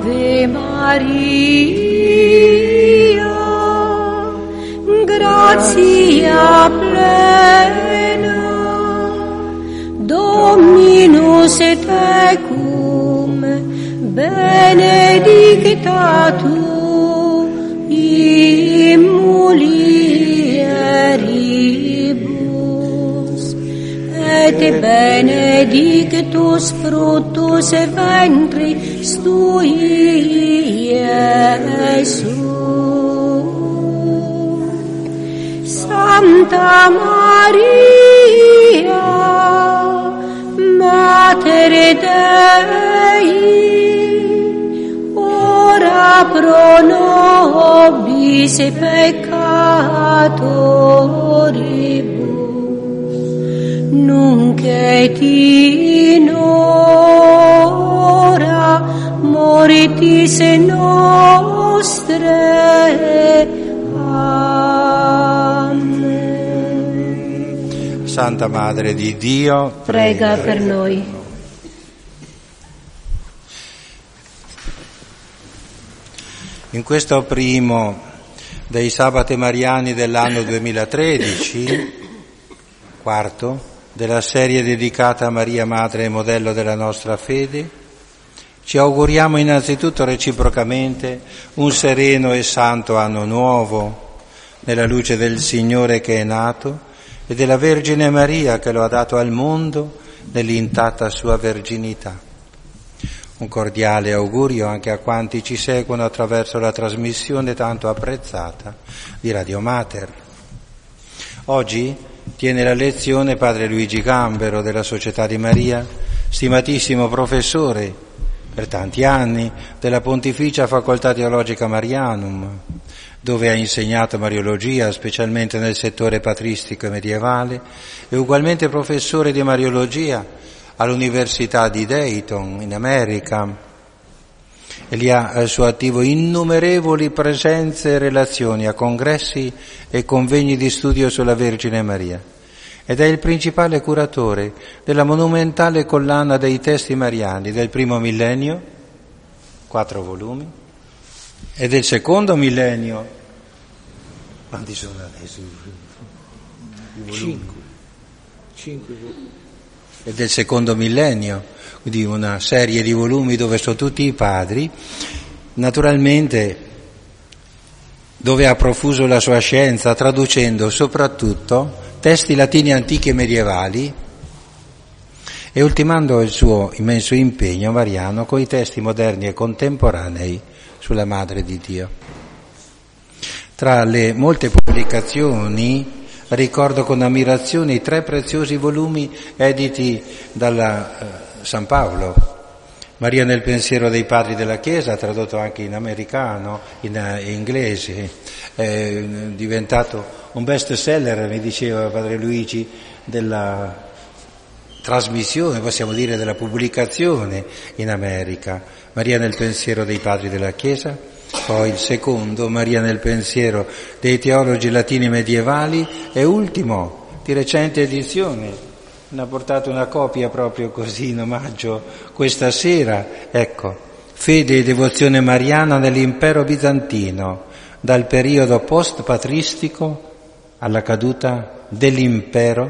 Ave Maria, gratia plena, Dominus tecum, benedicta tu in mulieribus, et benedictus fructus ventris tui, Iesus. Santa Maria, Mater Dei, ora pro nobis peccatoribus, nunc et in hora mortis nostrae. Amen. Santa Madre di Dio, prega per noi. In questo primo dei sabati mariani dell'anno 2013, quarto, della serie dedicata a Maria Madre e modello della nostra fede, ci auguriamo innanzitutto reciprocamente un sereno e santo anno nuovo, nella luce del Signore che è nato e della Vergine Maria che lo ha dato al mondo nell'intatta sua verginità. Un cordiale augurio anche a quanti ci seguono attraverso la trasmissione tanto apprezzata di Radio Mater. Oggi tiene la lezione padre Luigi Gambero della Società di Maria, stimatissimo professore per tanti anni della Pontificia Facoltà Teologica Marianum, dove ha insegnato Mariologia, specialmente nel settore patristico e medievale, e ugualmente professore di Mariologia all'Università di Dayton, in America, e lì ha al suo attivo innumerevoli presenze e relazioni a congressi e convegni di studio sulla Vergine Maria, ed è il principale curatore della monumentale collana dei testi mariani del primo millennio, 4 volumi, e del secondo millennio, quanti sono adesso? 5 volumi. E del secondo millennio, quindi una serie di volumi dove sono tutti i padri, naturalmente dove ha profuso la sua scienza, traducendo soprattutto testi latini antichi e medievali e ultimando il suo immenso impegno mariano con i testi moderni e contemporanei sulla Madre di Dio. Tra le molte pubblicazioni ricordo con ammirazione i 3 preziosi volumi editi dalla San Paolo, Maria nel pensiero dei padri della Chiesa, tradotto anche in americano, in inglese, è diventato un best seller, mi diceva padre Luigi, della trasmissione, possiamo dire della pubblicazione in America, Maria nel pensiero dei padri della Chiesa. Poi il secondo, Maria nel pensiero dei teologi latini medievali, e ultimo, di recente edizione, ne ha portato una copia proprio così in omaggio questa sera, ecco, Fede e devozione mariana nell'impero bizantino, dal periodo post-patristico alla caduta dell'impero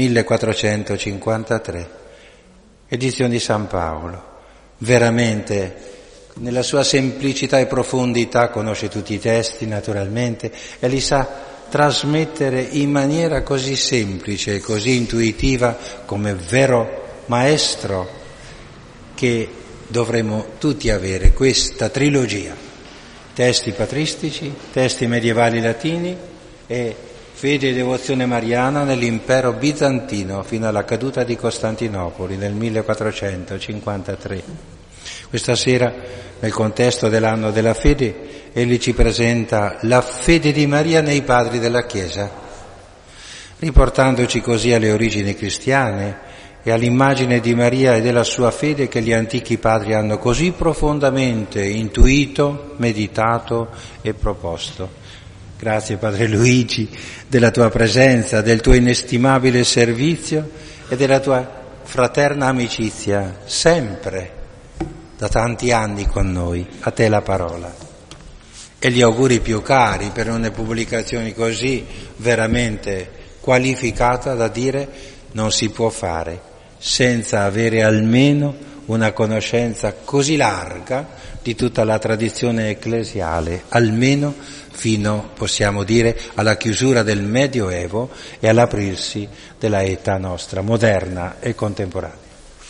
1453, edizione di San Paolo. Veramente nella sua semplicità e profondità conosce tutti i testi naturalmente e li sa trasmettere in maniera così semplice e così intuitiva come vero maestro, che dovremmo tutti avere questa trilogia: testi patristici, testi medievali latini e fede e devozione mariana nell'impero bizantino fino alla caduta di Costantinopoli nel 1453. Questa sera, nel contesto dell'anno della fede, egli ci presenta la fede di Maria nei padri della Chiesa, riportandoci così alle origini cristiane e all'immagine di Maria e della sua fede che gli antichi padri hanno così profondamente intuito, meditato e proposto. Grazie Padre Luigi della tua presenza, del tuo inestimabile servizio e della tua fraterna amicizia, sempre da tanti anni con noi. A te la parola. E gli auguri più cari per una pubblicazione così veramente qualificata da dire non si può fare senza avere almeno una conoscenza così larga di tutta la tradizione ecclesiale, almeno fino, possiamo dire, alla chiusura del Medioevo e all'aprirsi della età nostra, moderna e contemporanea.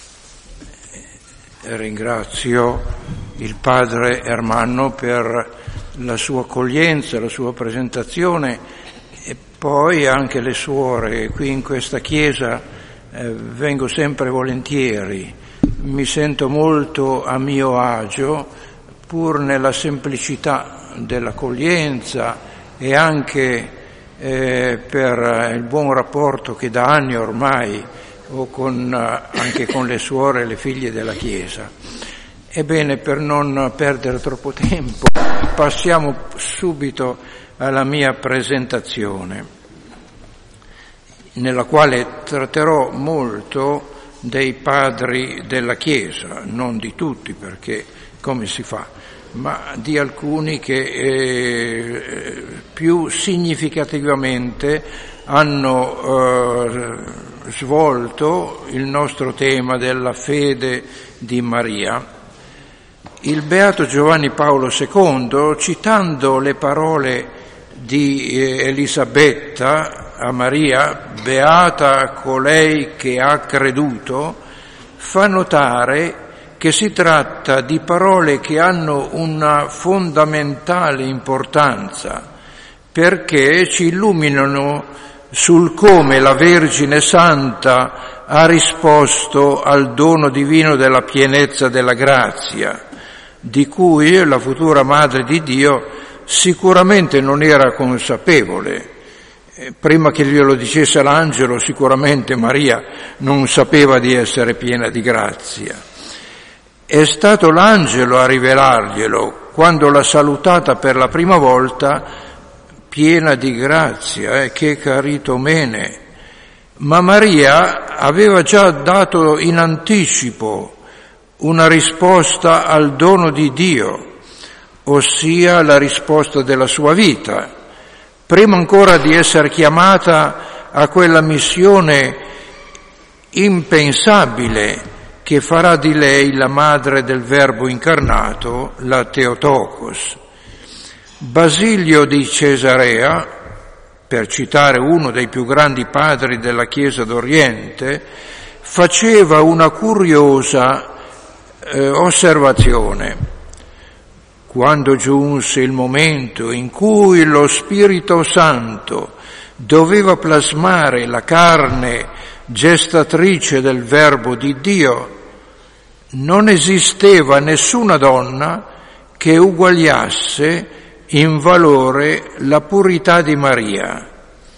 Ringrazio il padre Ermanno per la sua accoglienza, la sua presentazione, e poi anche le suore. Qui in questa chiesa vengo sempre volentieri, mi sento molto a mio agio, pur nella semplicità dell'accoglienza e anche per il buon rapporto che da anni ormai ho anche con le suore e le figlie della Chiesa. Ebbene, per non perdere troppo tempo, passiamo subito alla mia presentazione, nella quale tratterò molto dei padri della Chiesa, non di tutti, perché come si fa, ma di alcuni che più significativamente hanno svolto il nostro tema della fede di Maria. Il Beato Giovanni Paolo II, citando le parole di Elisabetta a Maria, beata colei che ha creduto, fa notare che si tratta di parole che hanno una fondamentale importanza, perché ci illuminano sul come la Vergine Santa ha risposto al dono divino della pienezza della grazia, di cui la futura Madre di Dio sicuramente non era consapevole. Prima che glielo dicesse l'angelo, sicuramente Maria non sapeva di essere piena di grazia. È stato l'angelo a rivelarglielo quando l'ha salutata per la prima volta, piena di grazia, che caritomene. Ma Maria aveva già dato in anticipo una risposta al dono di Dio, ossia la risposta della sua vita, prima ancora di essere chiamata a quella missione impensabile che farà di lei la madre del Verbo incarnato, la Theotokos. Basilio di Cesarea, per citare uno dei più grandi padri della Chiesa d'Oriente, faceva una curiosa osservazione. Quando giunse il momento in cui lo Spirito Santo doveva plasmare la carne gestatrice del Verbo di Dio, non esisteva nessuna donna che uguagliasse in valore la purità di Maria.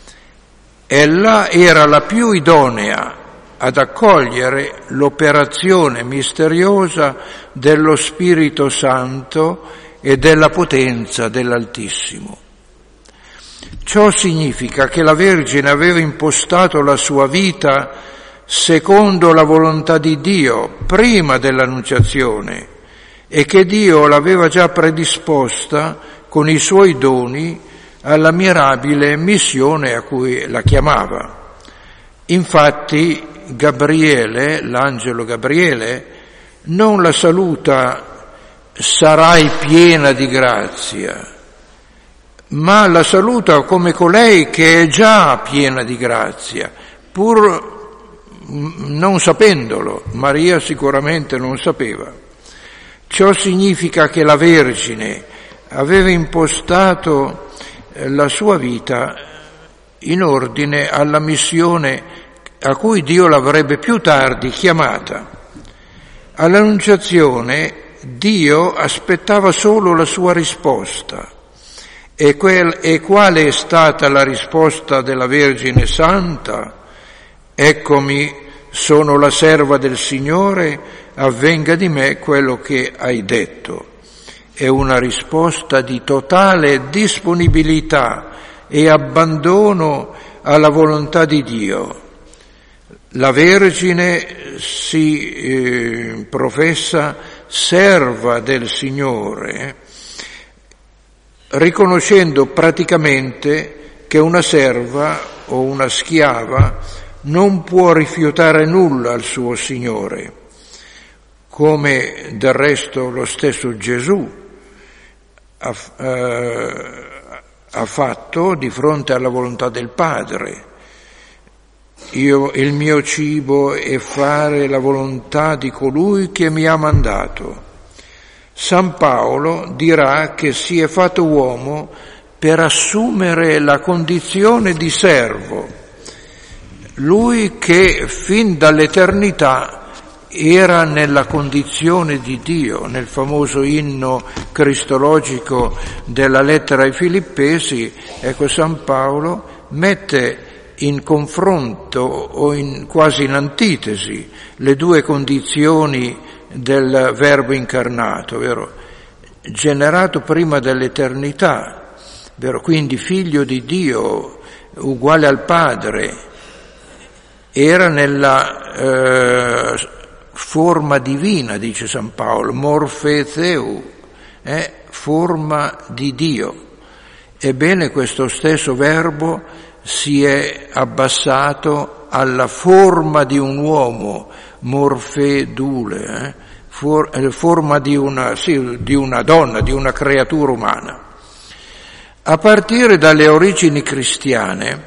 Ella era la più idonea ad accogliere l'operazione misteriosa dello Spirito Santo e della potenza dell'Altissimo. Ciò significa che la Vergine aveva impostato la sua vita secondo la volontà di Dio prima dell'Annunciazione e che Dio l'aveva già predisposta con i suoi doni alla mirabile missione a cui la chiamava. Infatti Gabriele, l'angelo Gabriele, non la saluta sarai piena di grazia, ma la saluta come colei che è già piena di grazia, pur non sapendolo. Maria sicuramente non sapeva. Ciò significa che la Vergine aveva impostato la sua vita in ordine alla missione a cui Dio l'avrebbe più tardi chiamata. All'Annunciazione Dio aspettava solo la sua risposta. E quale è stata la risposta della Vergine Santa? Eccomi, sono la serva del Signore, avvenga di me quello che hai detto. È una risposta di totale disponibilità e abbandono alla volontà di Dio. La Vergine si professa serva del Signore, riconoscendo praticamente che una serva o una schiava non può rifiutare nulla al suo Signore, come del resto lo stesso Gesù ha fatto di fronte alla volontà del Padre. Il mio cibo è fare la volontà di colui che mi ha mandato. San Paolo dirà che si è fatto uomo per assumere la condizione di servo, lui che fin dall'eternità era nella condizione di Dio. Nel famoso inno cristologico della lettera ai Filippesi, ecco, San Paolo mette in confronto o quasi in antitesi le due condizioni del Verbo incarnato, vero? Generato prima dell'eternità, vero? Quindi figlio di Dio, uguale al Padre, era nella forma divina, dice San Paolo, morphe theou, forma di Dio. Ebbene, questo stesso Verbo si è abbassato alla forma di un uomo, morphe dule, forma di una donna, di una creatura umana. A partire dalle origini cristiane,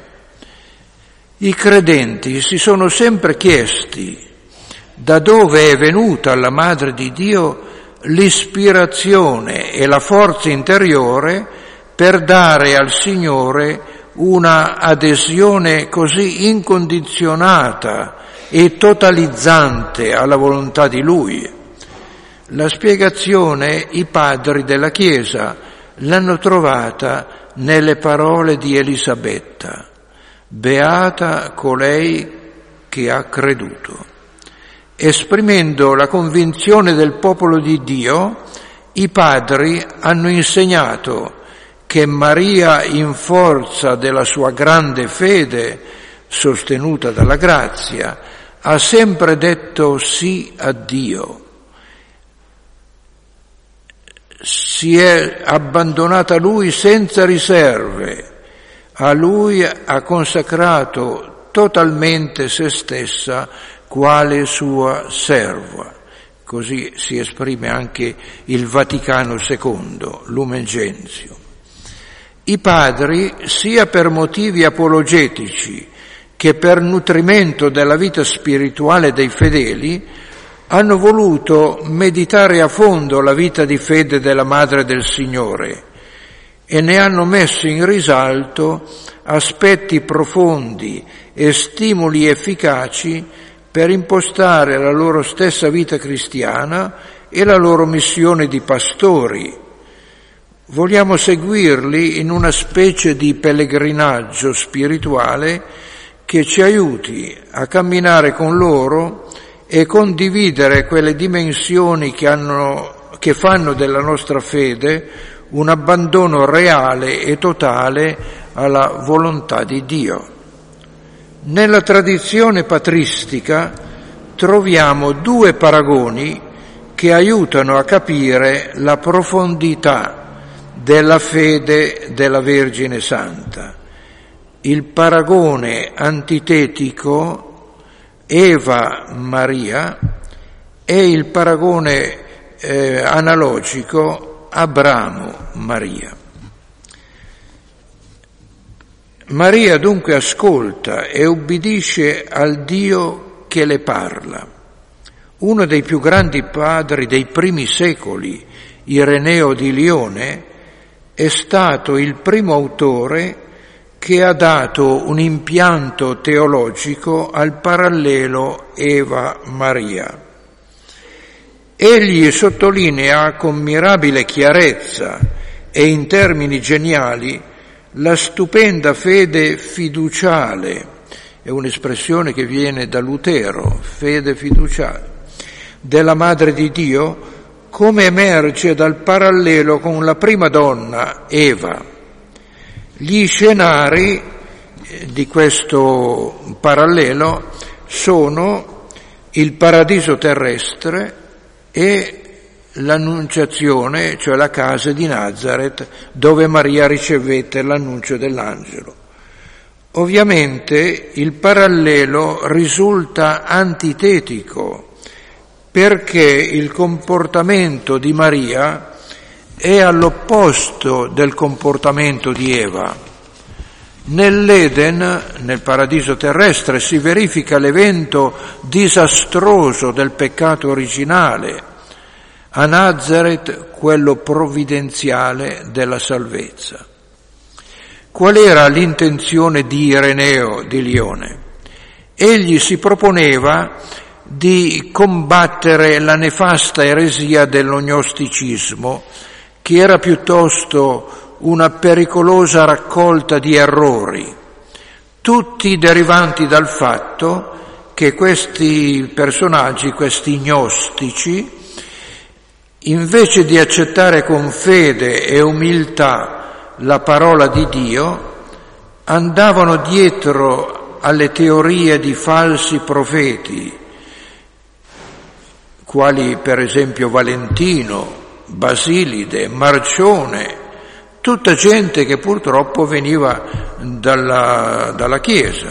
i credenti si sono sempre chiesti da dove è venuta alla Madre di Dio l'ispirazione e la forza interiore per dare al Signore una adesione così incondizionata e totalizzante alla volontà di Lui. La spiegazione i padri della Chiesa l'hanno trovata nelle parole di Elisabetta: beata colei che ha creduto. Esprimendo la convinzione del popolo di Dio, i padri hanno insegnato che Maria, in forza della sua grande fede, sostenuta dalla grazia, ha sempre detto sì a Dio. Si è abbandonata a Lui senza riserve, a Lui ha consacrato totalmente se stessa quale sua serva. Così si esprime anche il Vaticano II, Lumen Gentium. I padri, sia per motivi apologetici che per nutrimento della vita spirituale dei fedeli, hanno voluto meditare a fondo la vita di fede della Madre del Signore e ne hanno messo in risalto aspetti profondi e stimoli efficaci per impostare la loro stessa vita cristiana e la loro missione di pastori. Vogliamo seguirli in una specie di pellegrinaggio spirituale che ci aiuti a camminare con loro e condividere quelle dimensioni che fanno della nostra fede un abbandono reale e totale alla volontà di Dio. Nella tradizione patristica troviamo due paragoni che aiutano a capire la profondità della fede della Vergine Santa. Il paragone antitetico Eva-Maria e il paragone analogico Abramo-Maria. Maria dunque ascolta e ubbidisce al Dio che le parla. Uno dei più grandi padri dei primi secoli, Ireneo di Lione, è stato il primo autore che ha dato un impianto teologico al parallelo Eva-Maria. Egli sottolinea con mirabile chiarezza e in termini geniali la stupenda fede fiduciale, è un'espressione che viene da Lutero, fede fiduciale, della Madre di Dio, come emerge dal parallelo con la prima donna, Eva. Gli scenari di questo parallelo sono il paradiso terrestre e l'annunciazione, cioè la casa di Nazareth, dove Maria ricevette l'annuncio dell'angelo. Ovviamente il parallelo risulta antitetico, perché il comportamento di Maria è all'opposto del comportamento di Eva. Nell'Eden, nel paradiso terrestre, si verifica l'evento disastroso del peccato originale, a Nazareth quello provvidenziale della salvezza. Qual era l'intenzione di Ireneo di Lione? Egli si proponeva di combattere la nefasta eresia dell'ognosticismo, che era piuttosto una pericolosa raccolta di errori, tutti derivanti dal fatto che questi personaggi, questi gnostici, invece di accettare con fede e umiltà la parola di Dio, andavano dietro alle teorie di falsi profeti, quali per esempio Valentino, Basilide, Marcione, tutta gente che purtroppo veniva dalla Chiesa.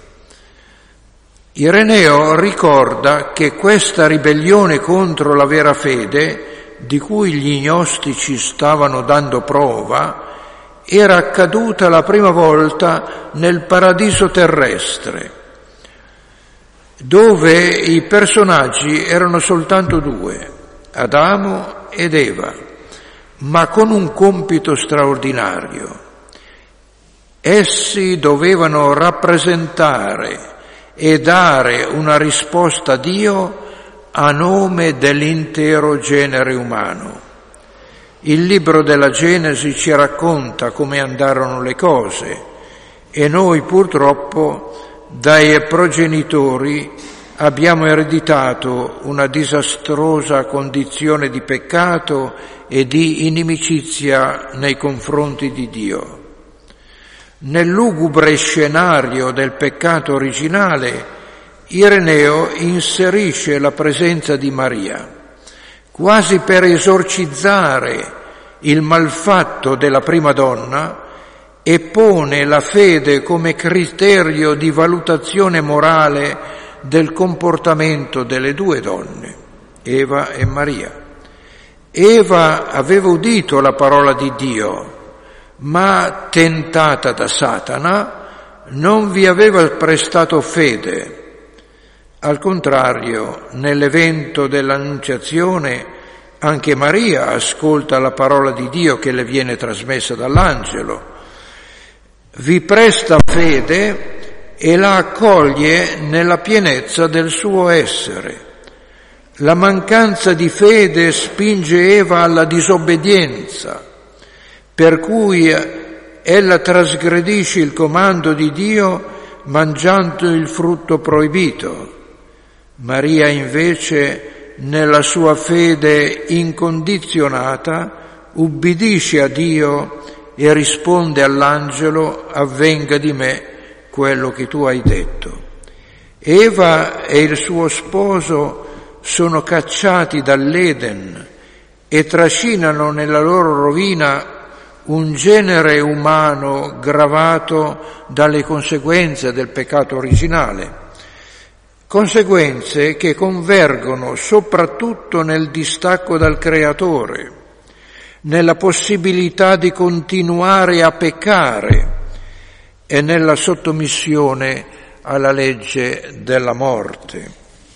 Ireneo ricorda che questa ribellione contro la vera fede, di cui gli gnostici stavano dando prova, era accaduta la prima volta nel paradiso terrestre, dove i personaggi erano soltanto due, Adamo ed Eva, ma con un compito straordinario. Essi dovevano rappresentare e dare una risposta a Dio a nome dell'intero genere umano. Il libro della Genesi ci racconta come andarono le cose e noi purtroppo dai progenitori abbiamo ereditato una disastrosa condizione di peccato e di inimicizia nei confronti di Dio. Nel lugubre scenario del peccato originale, Ireneo inserisce la presenza di Maria, quasi per esorcizzare il malfatto della prima donna, e pone la fede come criterio di valutazione morale del comportamento delle due donne, Eva e Maria. Eva aveva udito la parola di Dio, ma tentata da Satana non vi aveva prestato fede. Al contrario, nell'evento dell'Annunciazione, anche Maria ascolta la parola di Dio che le viene trasmessa dall'angelo, vi presta fede e la accoglie nella pienezza del suo essere. La mancanza di fede spinge Eva alla disobbedienza, per cui ella trasgredisce il comando di Dio mangiando il frutto proibito. Maria invece, nella sua fede incondizionata, ubbidisce a Dio e risponde all'angelo: avvenga di me quello che tu hai detto. Eva e il suo sposo sono cacciati dall'Eden e trascinano nella loro rovina un genere umano gravato dalle conseguenze del peccato originale. Conseguenze che convergono soprattutto nel distacco dal Creatore, nella possibilità di continuare a peccare e nella sottomissione alla legge della morte.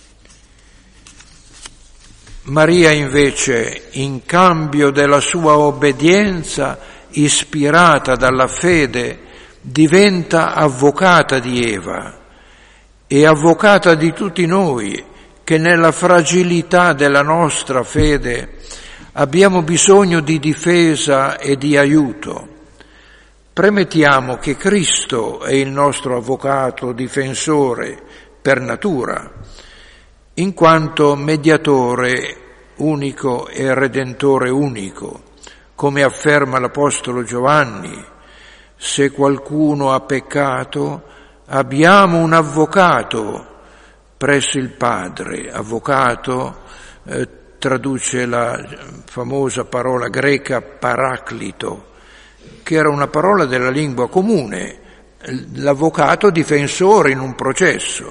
Maria invece, in cambio della sua obbedienza ispirata dalla fede, diventa avvocata di Eva e avvocata di tutti noi che nella fragilità della nostra fede abbiamo bisogno di difesa e di aiuto. Premettiamo che Cristo è il nostro avvocato difensore per natura, in quanto mediatore unico e redentore unico, come afferma l'Apostolo Giovanni: se qualcuno ha peccato, abbiamo un avvocato presso il Padre, avvocato traduce la famosa parola greca paraclito, che era una parola della lingua comune, l'avvocato difensore in un processo.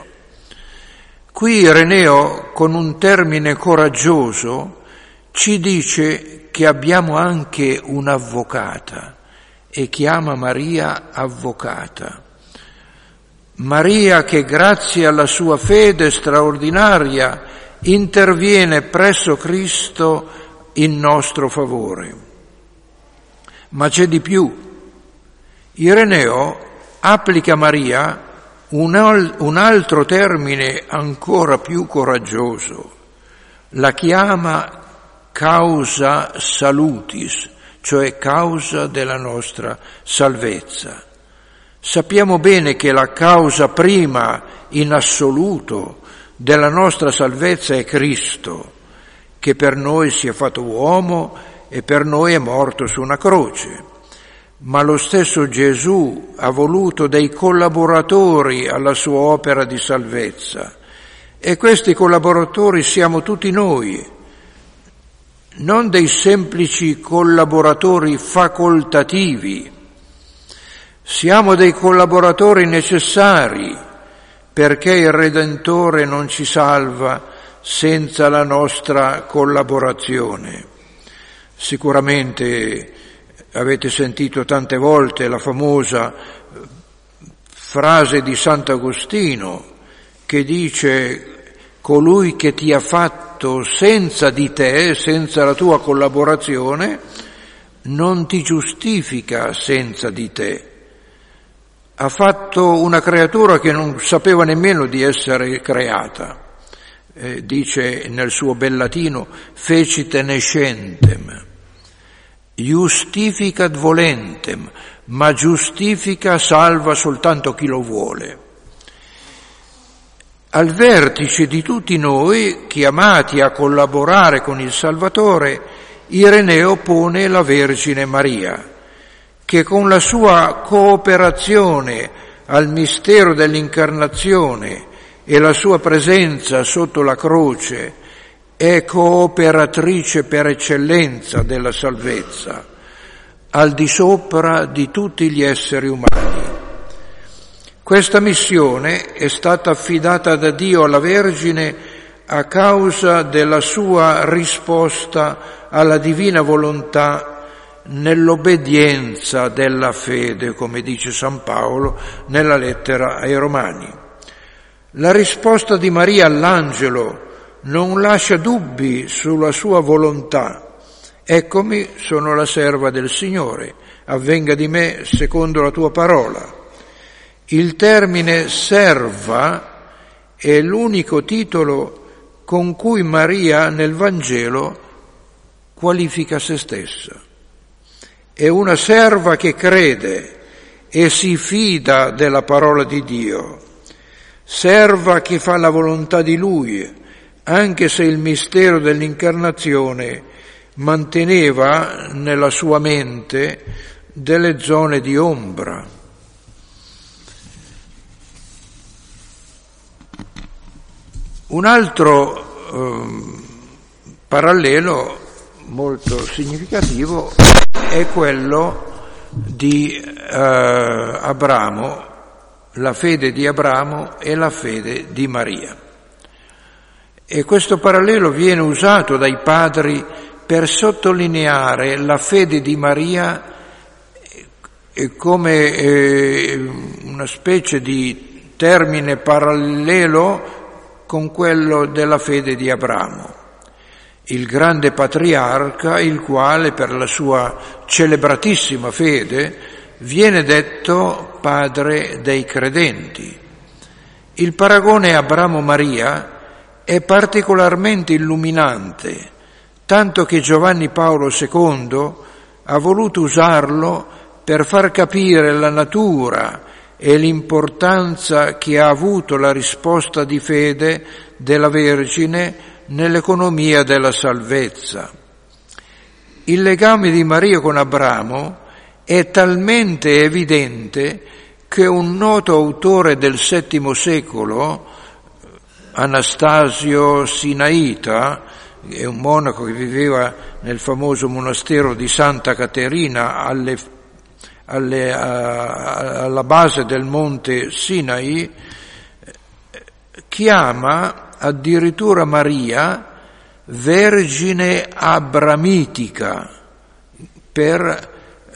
Qui Ireneo, con un termine coraggioso, ci dice che abbiamo anche un'avvocata e chiama Maria avvocata. Maria che grazie alla sua fede straordinaria interviene presso Cristo in nostro favore. Ma c'è di più. Ireneo applica a Maria un altro termine ancora più coraggioso. La chiama causa salutis, cioè causa della nostra salvezza. Sappiamo bene che la causa prima in assoluto della nostra salvezza è Cristo, che per noi si è fatto uomo e per noi è morto su una croce. Ma lo stesso Gesù ha voluto dei collaboratori alla sua opera di salvezza, e questi collaboratori siamo tutti noi, non dei semplici collaboratori facoltativi. Siamo dei collaboratori necessari, perché il Redentore non ci salva senza la nostra collaborazione. Sicuramente avete sentito tante volte la famosa frase di Sant'Agostino che dice: colui che ti ha fatto senza di te, senza la tua collaborazione, non ti giustifica senza di te. Ha fatto una creatura che non sapeva nemmeno di essere creata. Dice nel suo bel latino: fecite nescentem, justificat volentem, ma giustifica, salva soltanto chi lo vuole. Al vertice di tutti noi, chiamati a collaborare con il Salvatore, Ireneo pone la Vergine Maria, che con la sua cooperazione al mistero dell'incarnazione e la sua presenza sotto la croce è cooperatrice per eccellenza della salvezza, al di sopra di tutti gli esseri umani. Questa missione è stata affidata da Dio alla Vergine a causa della sua risposta alla divina volontà nell'obbedienza della fede, come dice San Paolo nella lettera ai Romani. La risposta di Maria all'angelo non lascia dubbi sulla sua volontà. Eccomi, sono la serva del Signore, avvenga di me secondo la tua parola. Il termine serva è l'unico titolo con cui Maria nel Vangelo qualifica se stessa. È una serva che crede e si fida della parola di Dio, serva che fa la volontà di Lui, anche se il mistero dell'incarnazione manteneva nella sua mente delle zone di ombra. Un altro parallelo molto significativo è quello di Abramo, la fede di Abramo e la fede di Maria. E questo parallelo viene usato dai padri per sottolineare la fede di Maria come una specie di termine parallelo con quello della fede di Abramo, il grande patriarca, il quale per la sua celebratissima fede viene detto padre dei credenti. Il paragone Abramo-Maria è particolarmente illuminante, tanto che Giovanni Paolo II ha voluto usarlo per far capire la natura e l'importanza che ha avuto la risposta di fede della Vergine nell'economia della salvezza. Il legame di Maria con Abramo è talmente evidente che un noto autore del VII secolo, Anastasio Sinaita, è un monaco che viveva nel famoso monastero di Santa Caterina alla base del monte Sinai, chiama addirittura Maria Vergine Abramitica per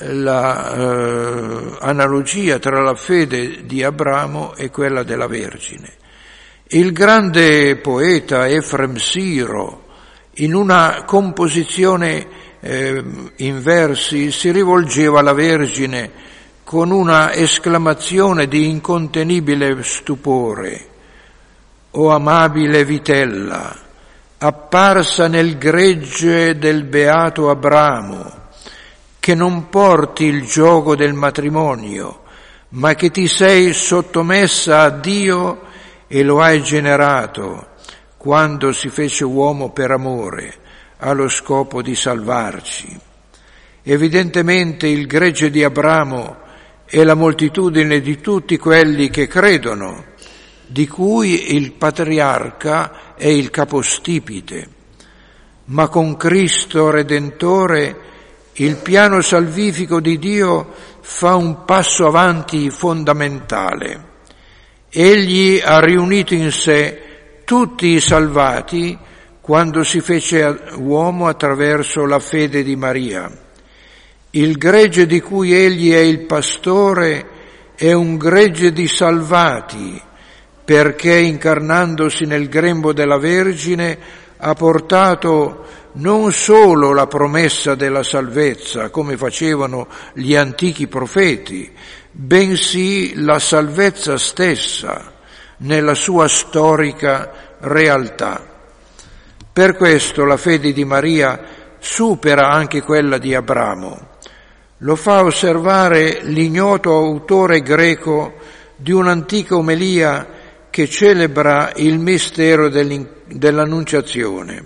l'analogia tra la fede di Abramo e quella della Vergine. Il grande poeta Efrem Siro, in una composizione in versi, si rivolgeva alla Vergine con una esclamazione di incontenibile stupore: «O amabile vitella, apparsa nel gregge del beato Abramo, che non porti il giogo del matrimonio, ma che ti sei sottomessa a Dio e lo hai generato quando si fece uomo per amore, allo scopo di salvarci». Evidentemente il gregge di Abramo è la moltitudine di tutti quelli che credono, di cui il patriarca è il capostipite. Ma con Cristo Redentore il piano salvifico di Dio fa un passo avanti fondamentale. Egli ha riunito in sé tutti i salvati quando si fece uomo attraverso la fede di Maria. Il gregge di cui egli è il pastore è un gregge di salvati, perché incarnandosi nel grembo della Vergine ha portato non solo la promessa della salvezza, come facevano gli antichi profeti, bensì la salvezza stessa nella sua storica realtà. Per questo la fede di Maria supera anche quella di Abramo. Lo fa osservare l'ignoto autore greco di un'antica omelia che celebra il mistero dell'Annunciazione.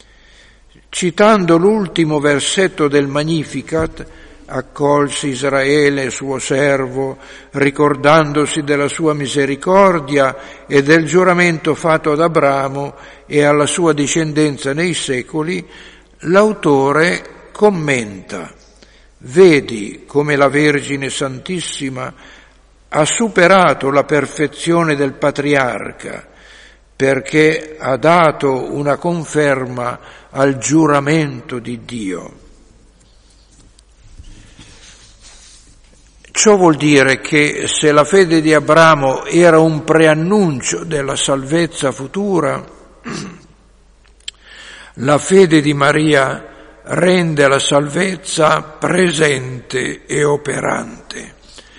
Citando l'ultimo versetto del Magnificat: «Accolse Israele suo servo, ricordandosi della sua misericordia e del giuramento fatto ad Abramo e alla sua discendenza nei secoli», l'autore commenta: «Vedi come la Vergine Santissima ha superato la perfezione del patriarca, perché ha dato una conferma al giuramento di Dio». Ciò vuol dire che se la fede di Abramo era un preannuncio della salvezza futura, la fede di Maria rende la salvezza presente e operante.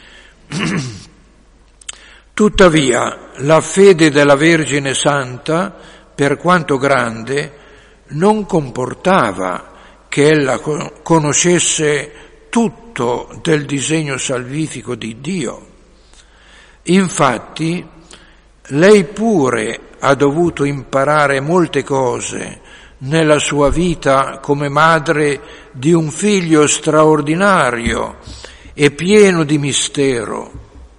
Tuttavia, la fede della Vergine Santa, per quanto grande, non comportava che ella conoscesse tutto del disegno salvifico di Dio. Infatti, lei pure ha dovuto imparare molte cose nella sua vita come madre di un figlio straordinario e pieno di mistero.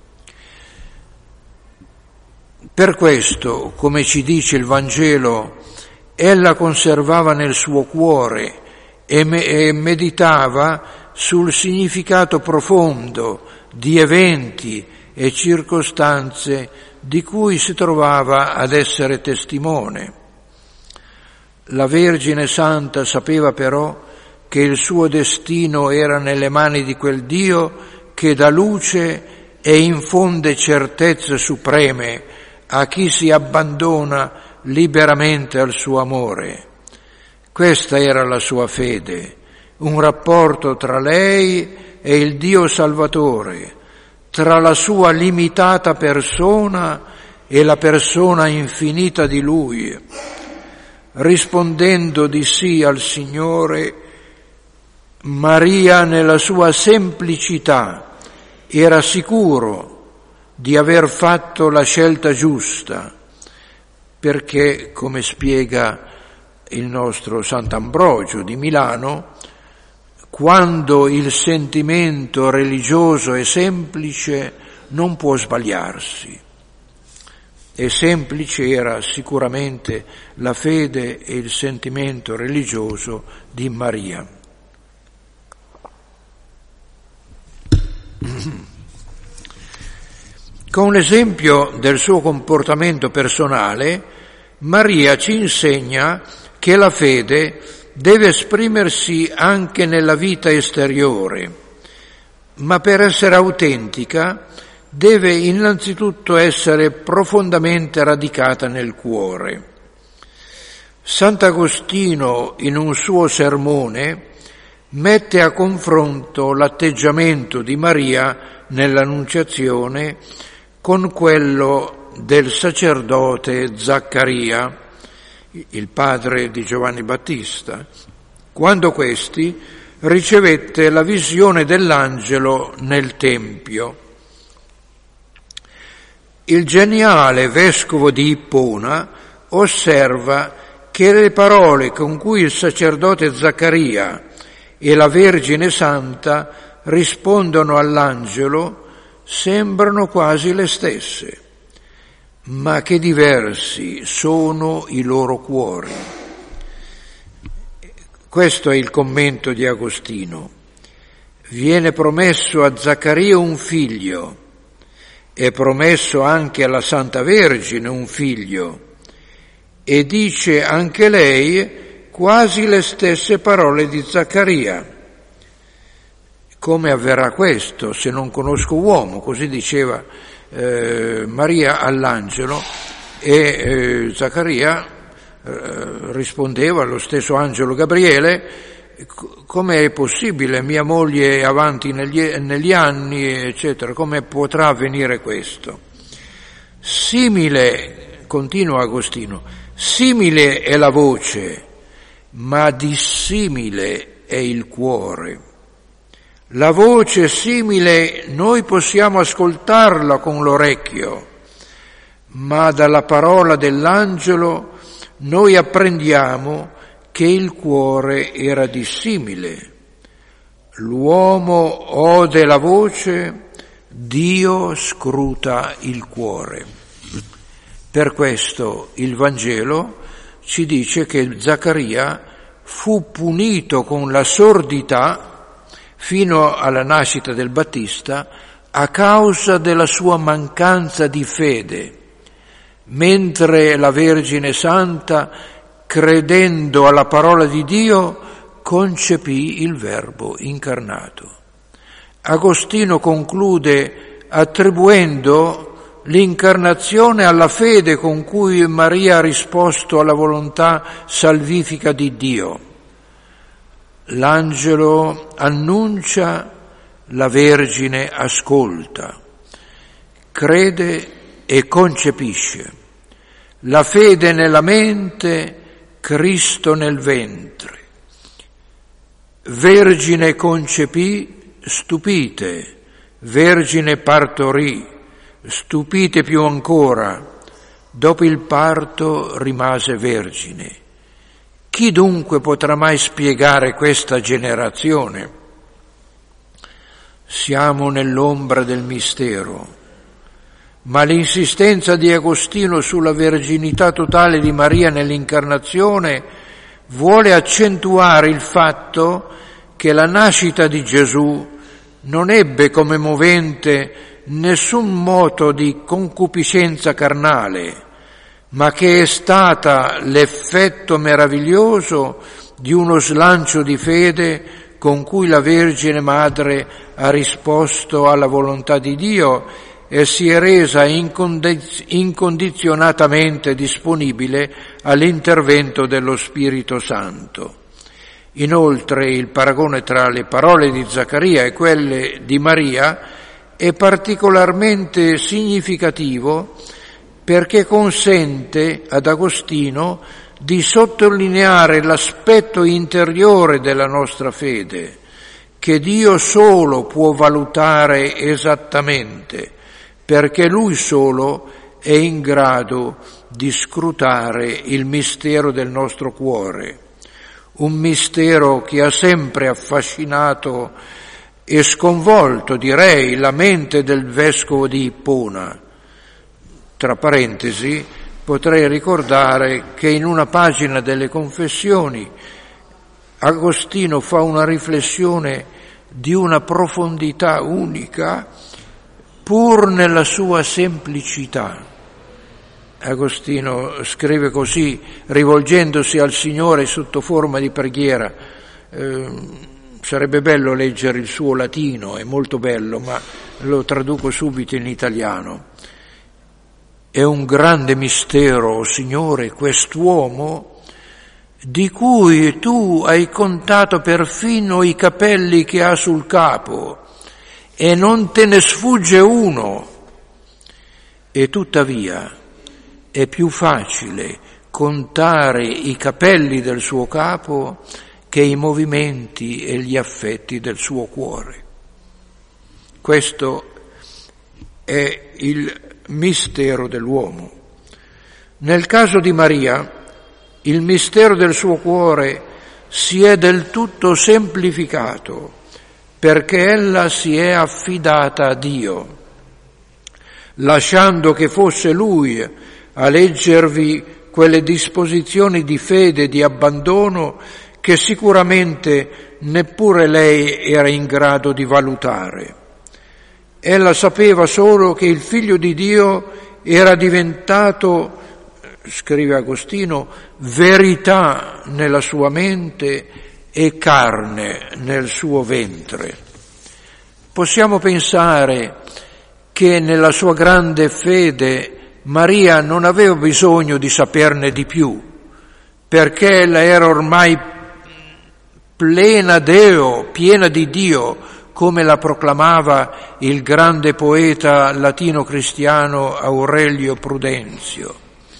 Per questo, come ci dice il Vangelo, ella conservava nel suo cuore e meditava sul significato profondo di eventi e circostanze di cui si trovava ad essere testimone. La Vergine Santa sapeva però che il suo destino era nelle mani di quel Dio che dà luce e infonde certezze supreme a chi si abbandona liberamente al suo amore. Questa era la sua fede, un rapporto tra lei e il Dio Salvatore, tra la sua limitata persona e la persona infinita di Lui. Rispondendo di sì al Signore, Maria nella sua semplicità era sicuro di aver fatto la scelta giusta, perché, come spiega il nostro Sant'Ambrogio di Milano, quando il sentimento religioso è semplice non può sbagliarsi. e semplice era sicuramente la fede e il sentimento religioso di Maria. Con l'esempio del suo comportamento personale, Maria ci insegna che la fede deve esprimersi anche nella vita esteriore, ma per essere autentica deve innanzitutto essere profondamente radicata nel cuore. Sant'Agostino, in un suo sermone, mette a confronto l'atteggiamento di Maria nell'Annunciazione con quello del sacerdote Zaccaria, il padre di Giovanni Battista, quando questi ricevette la visione dell'angelo nel Tempio. Il geniale vescovo di Ippona osserva che le parole con cui il sacerdote Zaccaria e la Vergine Santa rispondono all'angelo sembrano quasi le stesse, ma che diversi sono i loro cuori. Questo è il commento di Agostino. Viene promesso a Zaccaria un figlio, è promesso anche alla Santa Vergine un figlio, e dice anche lei quasi le stesse parole di Zaccaria. Come avverrà questo se non conosco uomo? Così diceva Maria all'angelo, e Zaccaria rispondeva allo stesso angelo Gabriele: come è possibile? Mia moglie è avanti negli anni, eccetera, come potrà avvenire questo? Simile, continua Agostino, simile è la voce, ma dissimile è il cuore. La voce simile noi possiamo ascoltarla con l'orecchio, ma dalla parola dell'angelo noi apprendiamo che il cuore era dissimile. L'uomo ode la voce, Dio scruta il cuore. Per questo il Vangelo ci dice che Zaccaria fu punito con la sordità fino alla nascita del Battista a causa della sua mancanza di fede, mentre la Vergine Santa, credendo alla parola di Dio, concepì il Verbo incarnato. Agostino conclude attribuendo l'incarnazione alla fede con cui Maria ha risposto alla volontà salvifica di Dio. L'angelo annuncia, la Vergine ascolta, crede e concepisce. La fede nella mente, Cristo nel ventre. Vergine concepì, stupite, Vergine partorì, stupite più ancora, dopo il parto rimase vergine. Chi dunque potrà mai spiegare questa generazione? Siamo nell'ombra del mistero, ma l'insistenza di Agostino sulla verginità totale di Maria nell'incarnazione vuole accentuare il fatto che la nascita di Gesù non ebbe come movente nessun moto di concupiscenza carnale, ma che è stata l'effetto meraviglioso di uno slancio di fede con cui la Vergine Madre ha risposto alla volontà di Dio e si è resa incondizionatamente disponibile all'intervento dello Spirito Santo. Inoltre il paragone tra le parole di Zaccaria e quelle di Maria è particolarmente significativo perché consente ad Agostino di sottolineare l'aspetto interiore della nostra fede, che Dio solo può valutare esattamente, perché Lui solo è in grado di scrutare il mistero del nostro cuore, un mistero che ha sempre affascinato e sconvolto, direi, la mente del vescovo di Ippona. tra parentesi, potrei ricordare che in una pagina delle Confessioni Agostino fa una riflessione di una profondità unica, pur nella sua semplicità. Agostino scrive così, rivolgendosi al Signore sotto forma di preghiera. Sarebbe bello leggere il suo latino, è molto bello, ma lo traduco subito in italiano. È un grande mistero, o Signore, quest'uomo di cui tu hai contato perfino i capelli che ha sul capo e non te ne sfugge uno. E tuttavia è più facile contare i capelli del suo capo che i movimenti e gli affetti del suo cuore. Questo è il mistero dell'uomo. Nel caso di Maria, il mistero del suo cuore si è del tutto semplificato, perché ella si è affidata a Dio, lasciando che fosse Lui a leggervi quelle disposizioni di fede e di abbandono che sicuramente neppure lei era in grado di valutare. Ella sapeva solo che il Figlio di Dio era diventato, scrive Agostino, verità nella sua mente e carne nel suo ventre. Possiamo pensare che nella sua grande fede Maria non aveva bisogno di saperne di più, perché ella era ormai piena di Dio, come la proclamava il grande poeta latino-cristiano Aurelio Prudenzio.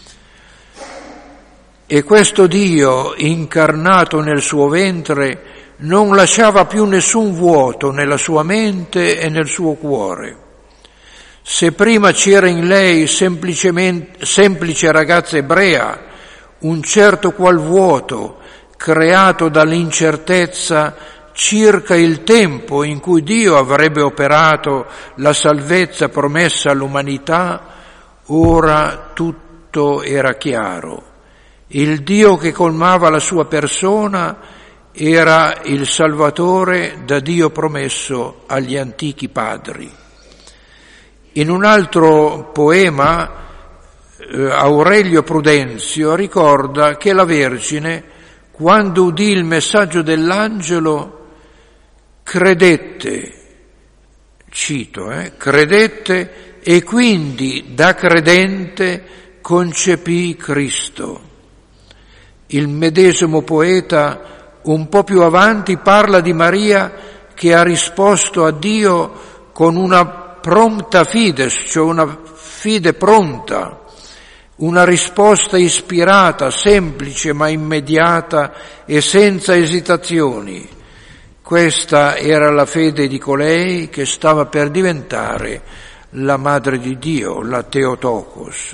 E questo Dio, incarnato nel suo ventre, non lasciava più nessun vuoto nella sua mente e nel suo cuore. Se prima c'era in lei semplice ragazza ebrea, un certo qual vuoto creato dall'incertezza circa il tempo in cui Dio avrebbe operato la salvezza promessa all'umanità, ora tutto era chiaro. Il Dio che colmava la sua persona era il Salvatore da Dio promesso agli antichi padri. In un altro poema Aurelio Prudenzio ricorda che la Vergine, quando udì il messaggio dell'angelo, credette, cito, credette e quindi da credente concepì Cristo. Il medesimo poeta un po' più avanti parla di Maria che ha risposto a Dio con una prompta fides, cioè una fide pronta, una risposta ispirata, semplice ma immediata e senza esitazioni. Questa era la fede di colei che stava per diventare la Madre di Dio, la Theotokos.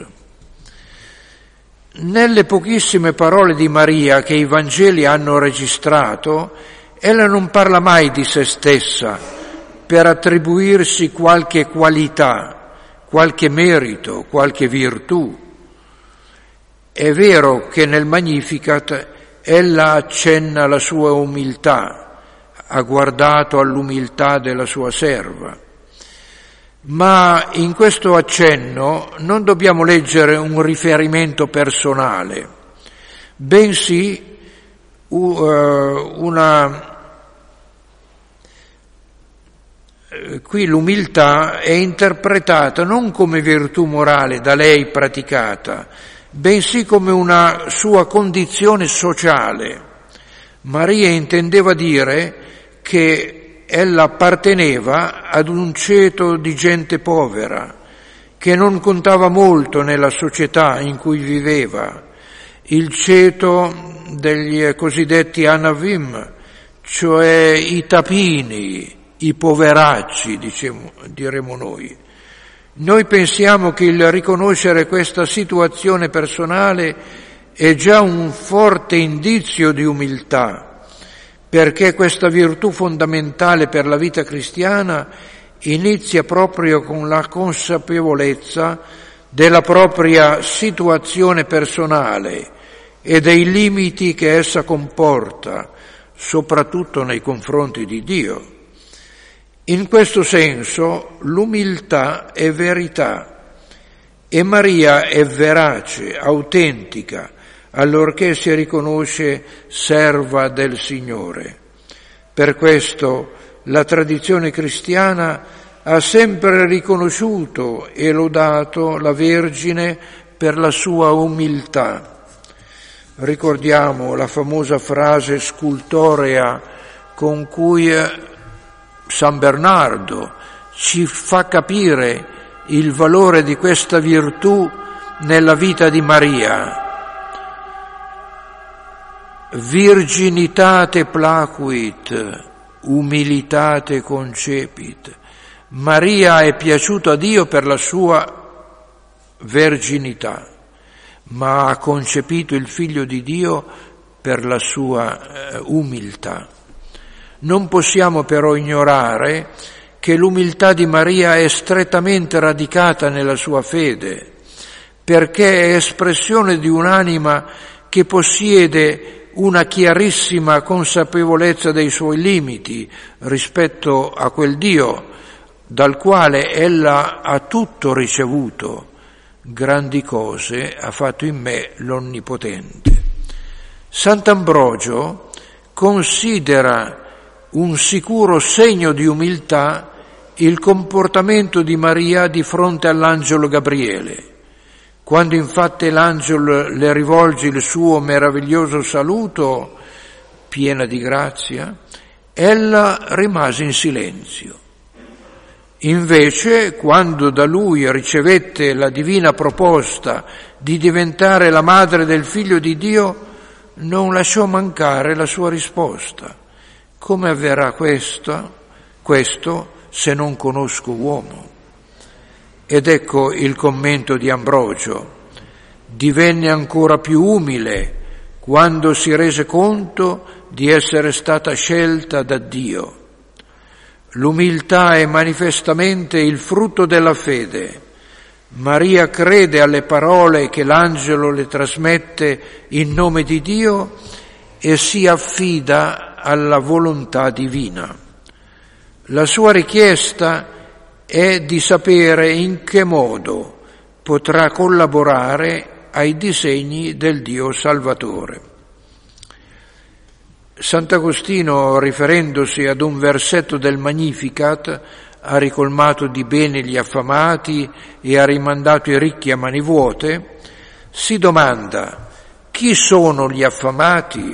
Nelle pochissime parole di Maria che i Vangeli hanno registrato, ella non parla mai di se stessa per attribuirsi qualche qualità, qualche merito, qualche virtù. È vero che nel Magnificat ella accenna alla sua umiltà, ha guardato all'umiltà della sua serva, ma in questo accenno non dobbiamo leggere un riferimento personale, bensì qui l'umiltà è interpretata non come virtù morale da lei praticata, bensì come una sua condizione sociale. Maria intendeva dire che ella apparteneva ad un ceto di gente povera, che non contava molto nella società in cui viveva, il ceto degli cosiddetti anavim, cioè i tapini, i poveracci, diremo noi. Noi pensiamo che il riconoscere questa situazione personale è già un forte indizio di umiltà, perché questa virtù fondamentale per la vita cristiana inizia proprio con la consapevolezza della propria situazione personale e dei limiti che essa comporta, soprattutto nei confronti di Dio. In questo senso l'umiltà è verità e Maria è verace, autentica, allorché si riconosce serva del Signore. Per questo la tradizione cristiana ha sempre riconosciuto e lodato la Vergine per la sua umiltà. Ricordiamo la famosa frase scultorea con cui San Bernardo ci fa capire il valore di questa virtù nella vita di Maria. Virginitate placuit, umilitate concepit. Maria è piaciuta a Dio per la sua verginità, ma ha concepito il Figlio di Dio per la sua umiltà. Non possiamo però ignorare che l'umiltà di Maria è strettamente radicata nella sua fede, perché è espressione di un'anima che possiede una chiarissima consapevolezza dei suoi limiti rispetto a quel Dio dal quale ella ha tutto ricevuto. Grandi cose ha fatto in me l'Onnipotente. Sant'Ambrogio considera un sicuro segno di umiltà il comportamento di Maria di fronte all'angelo Gabriele. Quando infatti l'angelo le rivolge il suo meraviglioso saluto, piena di grazia, ella rimase in silenzio. Invece, quando da lui ricevette la divina proposta di diventare la madre del Figlio di Dio, non lasciò mancare la sua risposta. Come avverrà questo se non conosco uomo? Ed ecco il commento di Ambrogio. Divenne ancora più umile quando si rese conto di essere stata scelta da Dio. L'umiltà è manifestamente il frutto della fede. Maria crede alle parole che l'angelo le trasmette in nome di Dio e si affida alla volontà divina. La sua richiesta è di sapere in che modo potrà collaborare ai disegni del Dio Salvatore. Sant'Agostino, riferendosi ad un versetto del Magnificat, ha ricolmato di bene gli affamati e ha rimandato i ricchi a mani vuote, si domanda: chi sono gli affamati?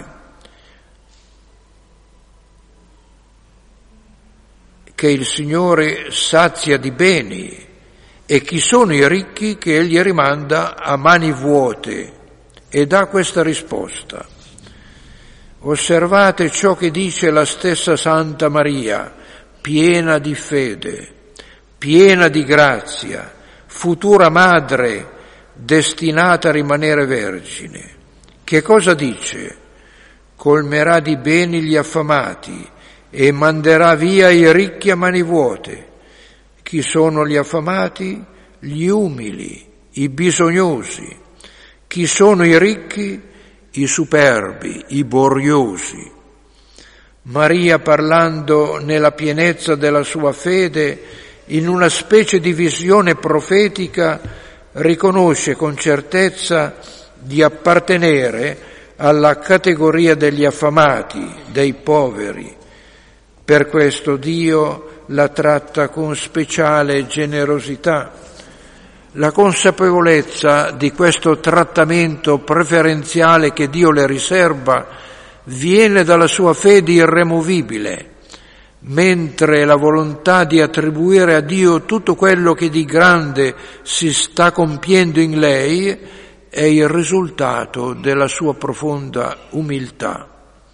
Che il Signore sazia di beni, e chi sono i ricchi che Egli rimanda a mani vuote? E dà questa risposta. Osservate ciò che dice la stessa Santa Maria, piena di fede, piena di grazia, futura madre, destinata a rimanere vergine. Che cosa dice? Colmerà di beni gli affamati e manderà via i ricchi a mani vuote. Chi sono gli affamati? Gli umili, i bisognosi. Chi sono i ricchi? I superbi, i boriosi. Maria, parlando nella pienezza della sua fede, in una specie di visione profetica, riconosce con certezza di appartenere alla categoria degli affamati, dei poveri. Per questo Dio la tratta con speciale generosità. La consapevolezza di questo trattamento preferenziale che Dio le riserva viene dalla sua fede irremovibile, mentre la volontà di attribuire a Dio tutto quello che di grande si sta compiendo in lei è il risultato della sua profonda umiltà.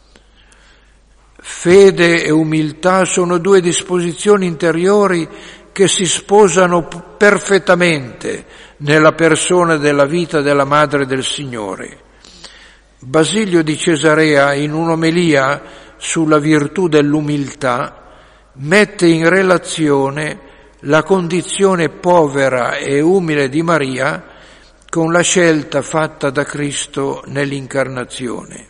Fede e umiltà sono due disposizioni interiori che si sposano perfettamente nella persona della vita della Madre del Signore. Basilio di Cesarea, in un'omelia sulla virtù dell'umiltà, mette in relazione la condizione povera e umile di Maria con la scelta fatta da Cristo nell'incarnazione.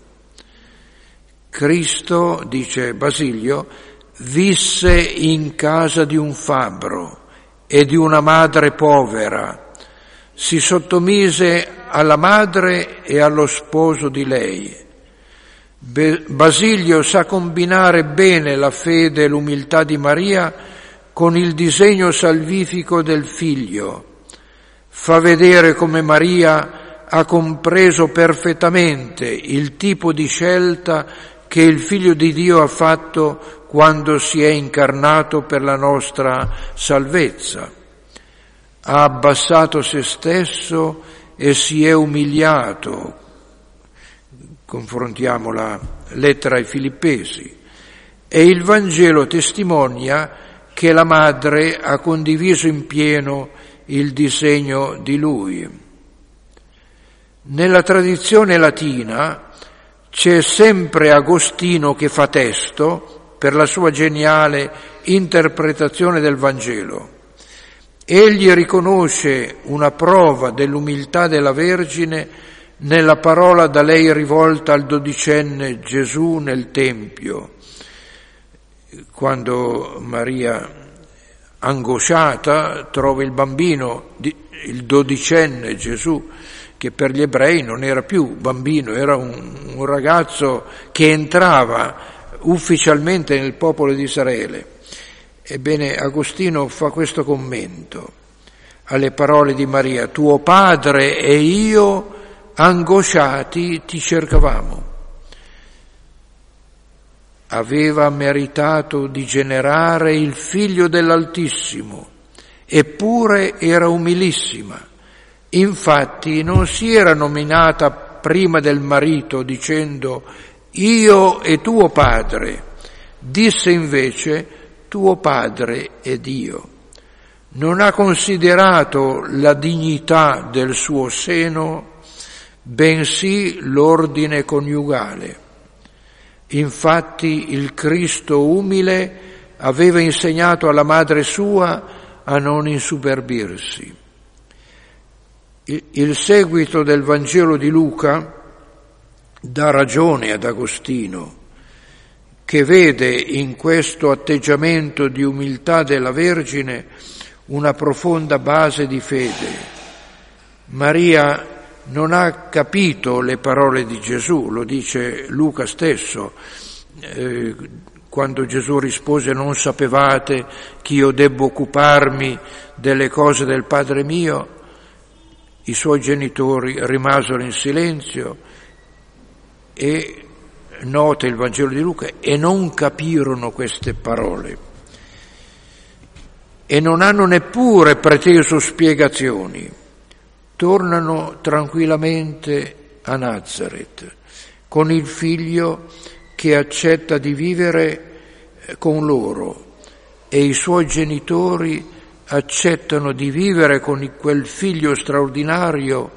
Cristo, dice Basilio, visse in casa di un fabbro e di una madre povera, si sottomise alla madre e allo sposo di lei. Basilio sa combinare bene la fede e l'umiltà di Maria con il disegno salvifico del Figlio. Fa vedere come Maria ha compreso perfettamente il tipo di scelta che il Figlio di Dio ha fatto quando si è incarnato per la nostra salvezza. Ha abbassato se stesso e si è umiliato. Confrontiamo la lettera ai Filippesi. E il Vangelo testimonia che la madre ha condiviso in pieno il disegno di Lui. Nella tradizione latina c'è sempre Agostino che fa testo per la sua geniale interpretazione del Vangelo. Egli riconosce una prova dell'umiltà della Vergine nella parola da lei rivolta al 12enne Gesù nel Tempio, quando Maria, angosciata, trova il bambino, il 12enne Gesù, che per gli ebrei non era più bambino, era un ragazzo che entrava ufficialmente nel popolo di Israele. Ebbene, Agostino fa questo commento alle parole di Maria: tuo padre e io, angosciati, ti cercavamo. Aveva meritato di generare il Figlio dell'Altissimo, eppure era umilissima. Infatti non si era nominata prima del marito dicendo io e tuo padre, disse invece tuo padre ed io. Non ha considerato la dignità del suo seno, bensì l'ordine coniugale. Infatti il Cristo umile aveva insegnato alla madre sua a non insuperbirsi. Il seguito del Vangelo di Luca dà ragione ad Agostino, che vede in questo atteggiamento di umiltà della Vergine una profonda base di fede. Maria non ha capito le parole di Gesù, lo dice Luca stesso, quando Gesù rispose non sapevate che io debbo occuparmi delle cose del Padre mio. I suoi genitori rimasero in silenzio e nota il Vangelo di Luca e non capirono queste parole e non hanno neppure preteso spiegazioni. Tornano tranquillamente a Nazareth con il figlio che accetta di vivere con loro e i suoi genitori accettano di vivere con quel figlio straordinario,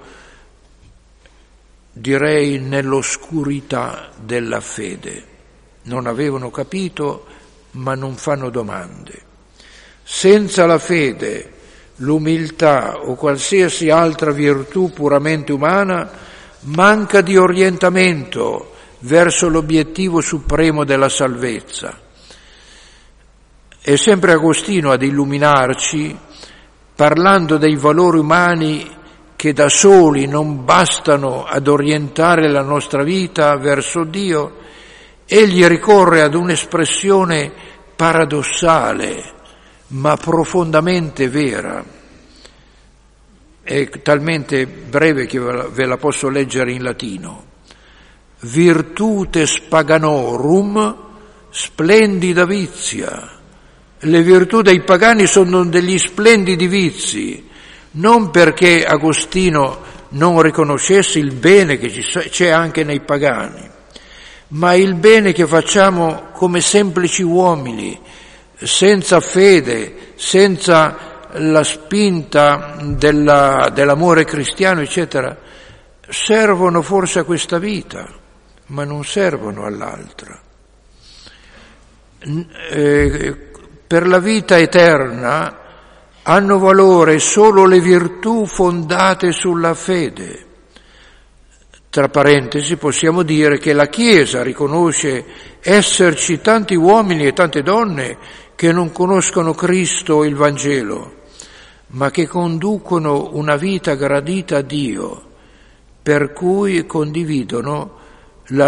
direi nell'oscurità della fede. Non avevano capito, ma non fanno domande. Senza la fede, l'umiltà o qualsiasi altra virtù puramente umana manca di orientamento verso l'obiettivo supremo della salvezza. È sempre Agostino ad illuminarci, parlando dei valori umani che da soli non bastano ad orientare la nostra vita verso Dio. Egli ricorre ad un'espressione paradossale, ma profondamente vera. È talmente breve che ve la posso leggere in latino. Virtutes paganorum splendida vizia. Le virtù dei pagani sono degli splendidi vizi, non perché Agostino non riconoscesse il bene che c'è anche nei pagani, ma il bene che facciamo come semplici uomini, senza fede, senza la spinta dell'amore cristiano, eccetera, servono forse a questa vita, ma non servono all'altra. Per la vita eterna Hanno valore solo le virtù fondate sulla fede. Tra parentesi possiamo dire che la Chiesa riconosce esserci tanti uomini e tante donne che non conoscono Cristo o il Vangelo, ma che conducono una vita gradita a Dio, per cui condividono a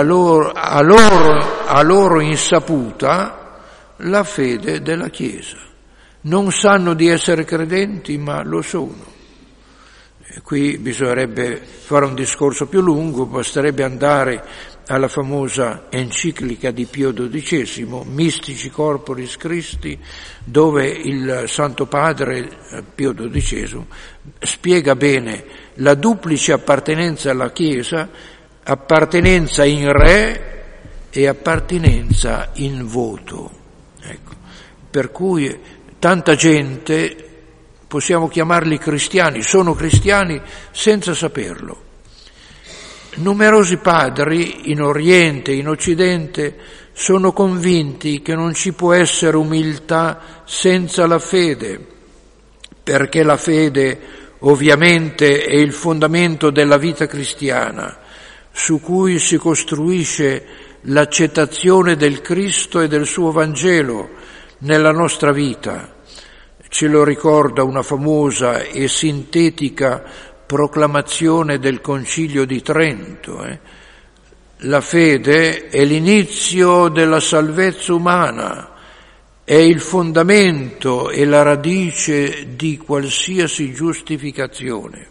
loro insaputa la fede della Chiesa. Non sanno di essere credenti, ma lo sono. Qui bisognerebbe fare un discorso più lungo, basterebbe andare alla famosa enciclica di Pio XII, Mystici Corporis Christi, dove il Santo Padre Pio XII spiega bene la duplice appartenenza alla Chiesa, appartenenza in re e appartenenza in voto. Ecco. Per cui tanta gente, possiamo chiamarli cristiani, sono cristiani senza saperlo. Numerosi padri in Oriente e in Occidente sono convinti che non ci può essere umiltà senza la fede, perché la fede ovviamente è il fondamento della vita cristiana, su cui si costruisce l'accettazione del Cristo e del suo Vangelo nella nostra vita. Ce lo ricorda una famosa e sintetica proclamazione del Concilio di Trento. La fede è l'inizio della salvezza umana, è il fondamento e la radice di qualsiasi giustificazione.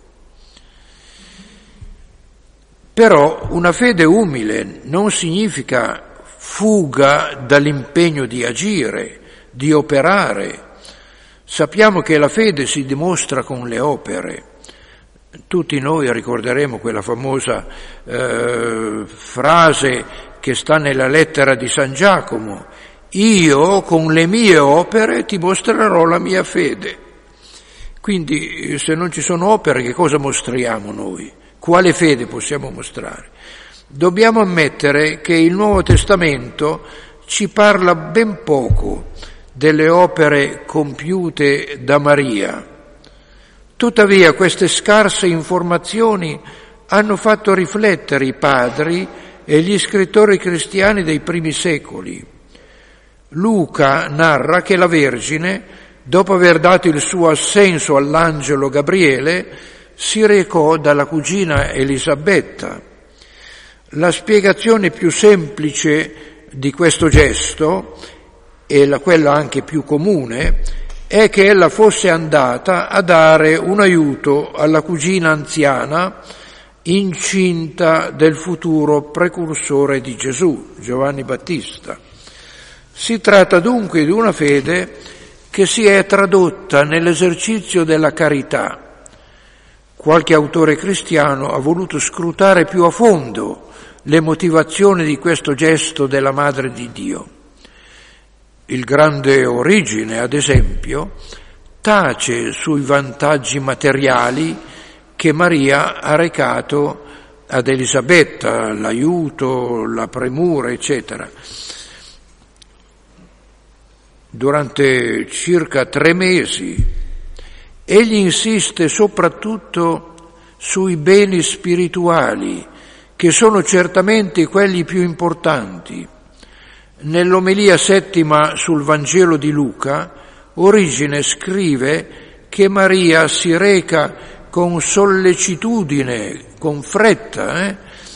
Però una fede umile non significa fuga dall'impegno di agire, di operare. Sappiamo che la fede si dimostra con le opere. Tutti noi ricorderemo quella famosa frase che sta nella lettera di San Giacomo: io con le mie opere ti mostrerò la mia fede. Quindi se non ci sono opere, che cosa mostriamo noi? Quale fede possiamo mostrare? Dobbiamo ammettere che il Nuovo Testamento ci parla ben poco delle opere compiute da Maria. Tuttavia queste scarse informazioni hanno fatto riflettere i padri e gli scrittori cristiani dei primi secoli. Luca narra che la Vergine, dopo aver dato il suo assenso all'angelo Gabriele, si recò dalla cugina Elisabetta. La spiegazione più semplice di questo gesto, e quella anche più comune, è che ella fosse andata a dare un aiuto alla cugina anziana incinta del futuro precursore di Gesù, Giovanni Battista. Si tratta dunque di una fede che si è tradotta nell'esercizio della carità. Qualche autore cristiano ha voluto scrutare più a fondo le motivazioni di questo gesto della Madre di Dio. Il grande Origene, ad esempio, tace sui vantaggi materiali che Maria ha recato ad Elisabetta, l'aiuto, la premura, eccetera. Durante circa 3 mesi egli insiste soprattutto sui beni spirituali, che sono certamente quelli più importanti. Nell'omelia 7 sul Vangelo di Luca, Origene scrive che Maria si reca con sollecitudine, con fretta.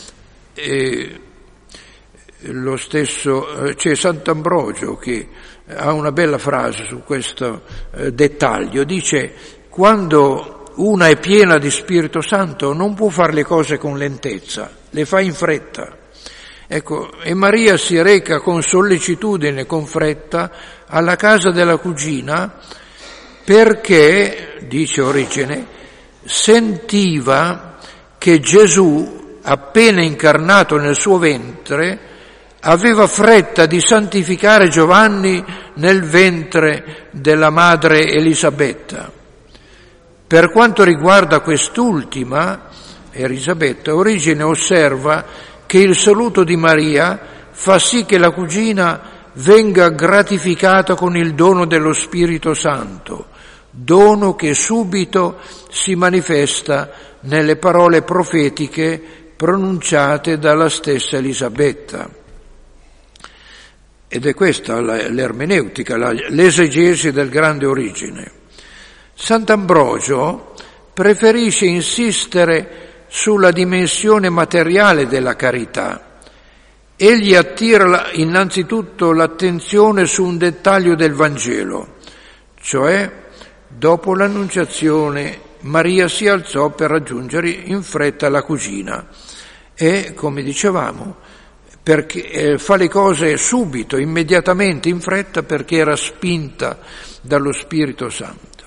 Lo stesso c'è Sant'Ambrogio che ha una bella frase su questo dettaglio. Dice: quando una è piena di Spirito Santo non può fare le cose con lentezza, le fa in fretta. Ecco, e Maria si reca con sollecitudine, con fretta, alla casa della cugina perché, dice Origene, sentiva che Gesù, appena incarnato nel suo ventre, aveva fretta di santificare Giovanni nel ventre della madre Elisabetta. Per quanto riguarda quest'ultima, Elisabetta, Origene osserva che il saluto di Maria fa sì che la cugina venga gratificata con il dono dello Spirito Santo, dono che subito si manifesta nelle parole profetiche pronunciate dalla stessa Elisabetta. Ed è questa l'ermeneutica, l'esegesi del grande Origene. Sant'Ambrogio preferisce insistere sulla dimensione materiale della carità. Egli attira innanzitutto l'attenzione su un dettaglio del Vangelo, cioè dopo l'Annunciazione Maria si alzò per raggiungere in fretta la cugina e, come dicevamo, perché fa le cose subito, immediatamente, in fretta, perché era spinta dallo Spirito Santo.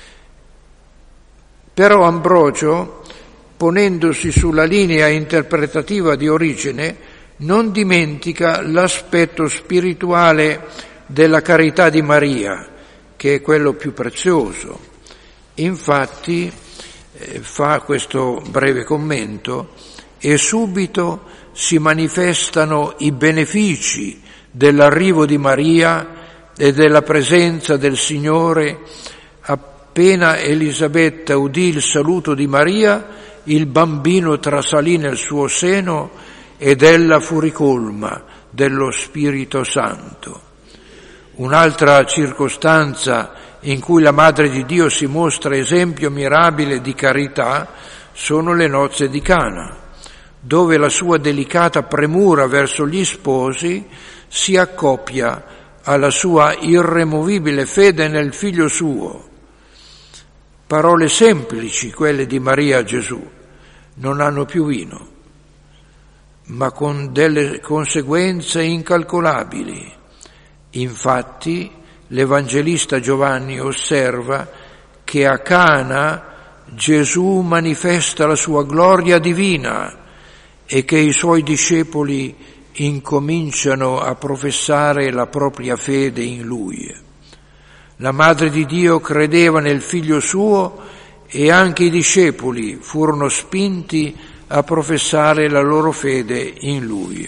Però Ambrogio, ponendosi sulla linea interpretativa di Origene, non dimentica l'aspetto spirituale della carità di Maria, che è quello più prezioso. Infatti, fa questo breve commento, e subito si manifestano i benefici dell'arrivo di Maria e della presenza del Signore. Appena Elisabetta udì il saluto di Maria, il bambino trasalì nel suo seno ed ella fu ricolma dello Spirito Santo. Un'altra circostanza in cui la Madre di Dio si mostra esempio mirabile di carità sono le nozze di Cana, dove la sua delicata premura verso gli sposi si accoppia alla sua irremovibile fede nel Figlio suo. Parole semplici, quelle di Maria a Gesù: non hanno più vino, ma con delle conseguenze incalcolabili. Infatti, l'Evangelista Giovanni osserva che a Cana Gesù manifesta la sua gloria divina e che i suoi discepoli incominciano a professare la propria fede in Lui. La Madre di Dio credeva nel Figlio suo e anche i discepoli furono spinti a professare la loro fede in Lui.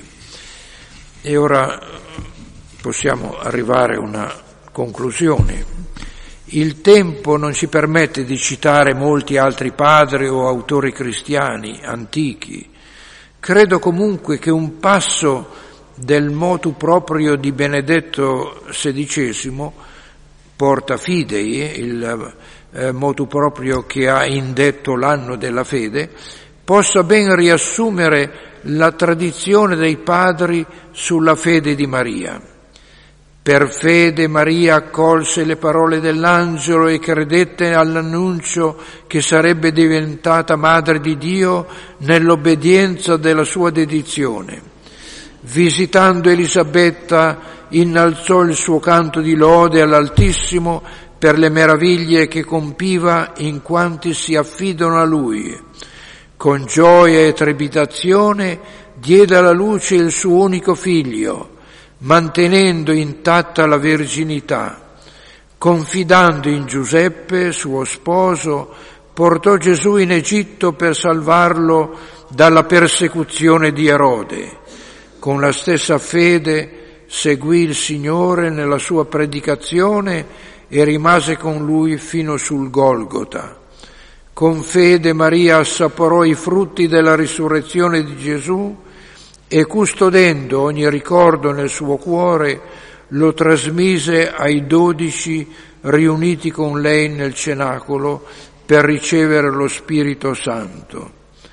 E ora possiamo arrivare a una conclusione. Il tempo non ci permette di citare molti altri padri o autori cristiani antichi. Credo comunque che un passo del motu proprio di Benedetto XVI, Porta Fidei, il motu proprio che ha indetto l'anno della fede, possa ben riassumere la tradizione dei padri sulla fede di Maria. Per fede Maria accolse le parole dell'angelo e credette all'annuncio che sarebbe diventata Madre di Dio nell'obbedienza della sua dedizione. Visitando Elisabetta, innalzò il suo canto di lode all'Altissimo per le meraviglie che compiva in quanti si affidano a Lui. Con gioia e trepidazione diede alla luce il suo unico figlio, mantenendo intatta la verginità. Confidando in Giuseppe, suo sposo, portò Gesù in Egitto per salvarlo dalla persecuzione di Erode. Con la stessa fede seguì il Signore nella sua predicazione e rimase con Lui fino sul Golgota. Con fede Maria assaporò i frutti della risurrezione di Gesù e, custodendo ogni ricordo nel suo cuore, lo trasmise ai 12 riuniti con lei nel cenacolo per ricevere lo Spirito Santo.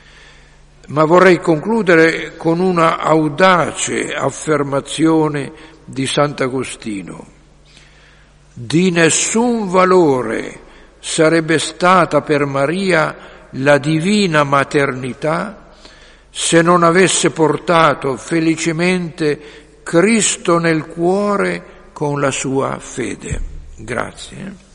Ma vorrei concludere con una audace affermazione di Sant'Agostino. Di nessun valore sarebbe stata per Maria la divina maternità se non avesse portato felicemente Cristo nel cuore con la sua fede. Grazie.